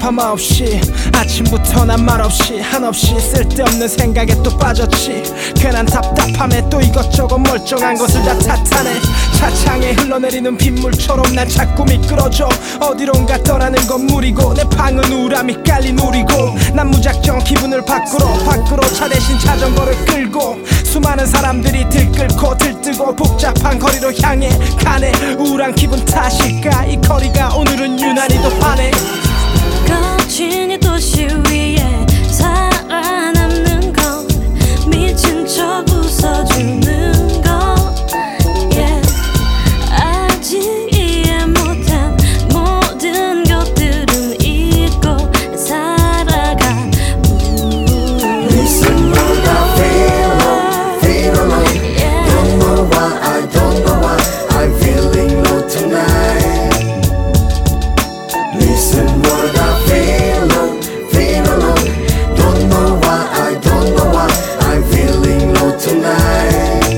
없이 아침부터 난 말없이 한없이 쓸데없는 생각에 또 빠졌지. 괜한 답답함에 또 이것저것 멀쩡한 것을 다 탓하네. 차창에 흘러내리는 빗물처럼 난 자꾸 미끄러져. 어디론가 떠나는 건 무리고 내 방은 우람이 깔린 우리고 난 무작정 기분을 밖으로 차 대신 자전거를 끌고 수많은 사람들이 들끓고 들뜨고 복잡한 거리로 향해 가네. 우울한 기분 탓일까 이 거리가 오늘은 유난히 더 환해. 거친 이 도시 위에 살아남는 건 미친 척 웃어주는 것 yeah. 아직 이해 못한 모든 것들은 잊고 살아가. Listen what I feel alone. Don't know why, I don't know why I'm feeling low tonight. Listen what I feel alone. Don't know why, I don't know why I'm feeling low tonight.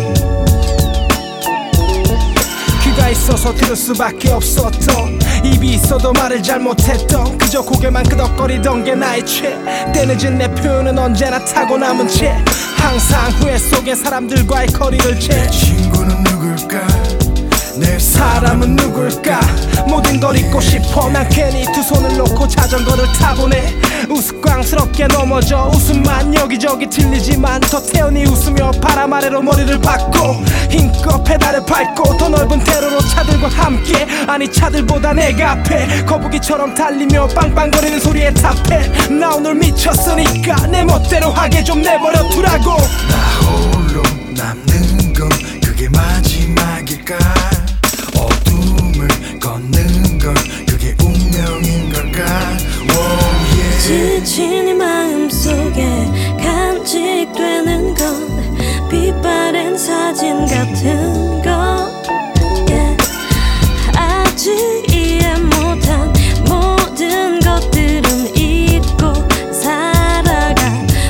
귀가 있어서 들을 수밖에 없었던 입이 있어도 말을 잘 못했던 그저 고개만 끄덕거리던 게 나의 죄. 때늦은 내 표현은 언제나 타고남은 채 항상 후회 속에 사람들과의 거리를 재. 친구는 누굴까? 내 사람은 누굴까? 모든 걸 잊고 싶어. 난 괜히 두 손을 놓고 자전거를 타보네. 우스꽝스럽게 넘어져 웃음만 여기저기 들리지만 더 태연히 웃으며 바람 아래로 머리를 박고 힘껏 페달을 밟고 더 넓은 대로로 차들과 함께 아니 차들보다 내가 앞에 거북이처럼 달리며 빵빵거리는 소리에 답해. 나 오늘 미쳤으니까 내 멋대로 하게 좀 내버려 두라고. 나 홀로 남는 건 그게 마지막일까? 어둠을 걷는 건 그게 운명인 걸까? Oh, yeah. 지친 이 마음속에 간직되는 건 빛바랜 사진 같은 것 yeah. 아직 이해 못한 모든 것들은 잊고 살아가.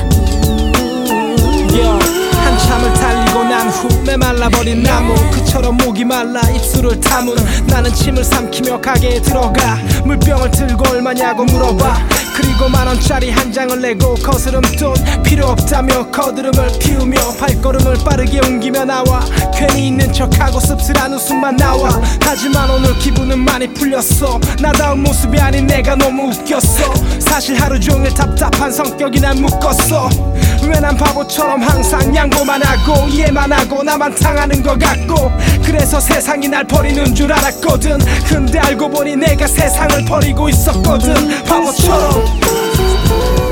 한참을 달리고 난 후 메말라버린 나무 그처럼 목이 말라 입술을 다무는 나는 침을 삼키며 가게에 들어가 물병을 들고 얼마냐고 물어봐. 그리고 10,000원짜리 한 장을 내고 거스름 돈 필요 없다며 거드름을 피우며 발걸음을 빠르게 옮기며 나와. 괜히 있는 척하고 씁쓸한 웃음만 나와. 하지만 오늘 기분은 많이 풀렸어. 나다운 모습이 아닌 내가 너무 웃겼어. 사실 하루 종일 답답한 성격이 난 묶었어. 왜 난 바보처럼 항상 양보만 하고 이해만 하고 나만 당하는 것 같고 그래서 세상이 날 버리는 줄 알았거든. 근데 알고 보니 내가 세상을 버리고 있었거든 바보처럼.